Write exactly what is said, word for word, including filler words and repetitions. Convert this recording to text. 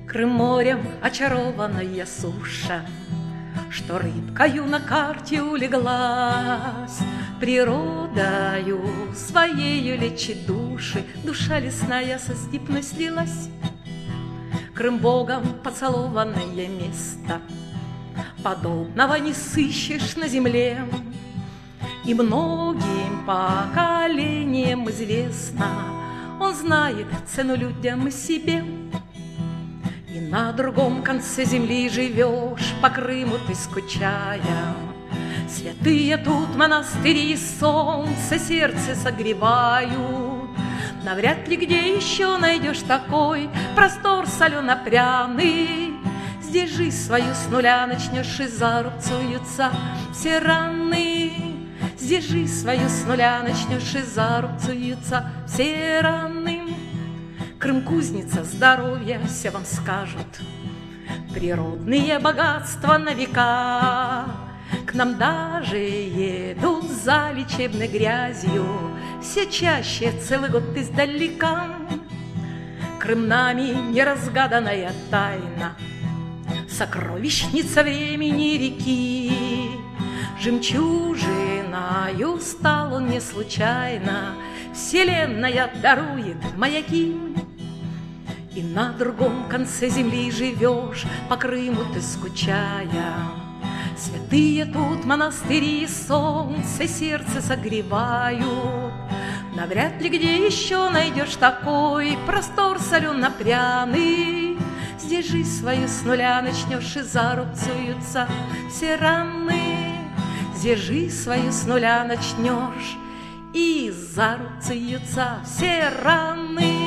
Крым морем очарованная суша, что рыбкою на карте улеглась, природою своею лечит души, душа лесная со степной слилась. Крым богом поцелованное место, подобного не сыщешь на земле, и многим поколениям известно, он знает цену людям и себе. И на другом конце земли живешь, по Крыму ты скучая. Святые тут монастыри и солнце сердце согревают. Навряд ли где еще найдешь такой простор солено-пряный. Здесь жизнь свою с нуля начнешь, и зарубцуются все раны. Здесь жизнь свою с нуля начнешь, и зарубцуются все раны. Крым кузница здоровья, все вам скажут. Природные богатства на века. К нам даже едут за лечебной грязью, все чаще целый год издалека. Крым нами неразгаданная тайна, сокровищница времени реки. Жемчужиною стал он не случайно, вселенная дарует маяки. И на другом конце земли живешь, по Крыму ты скучая. Святые тут монастыри и солнце сердце согревают. Навряд ли где еще найдешь такой простор солено-пряный. Здесь жизнь свою с нуля начнешь, и зарубцуются все раны. Здесь жизнь свою с нуля начнешь, и зарубцуются все раны.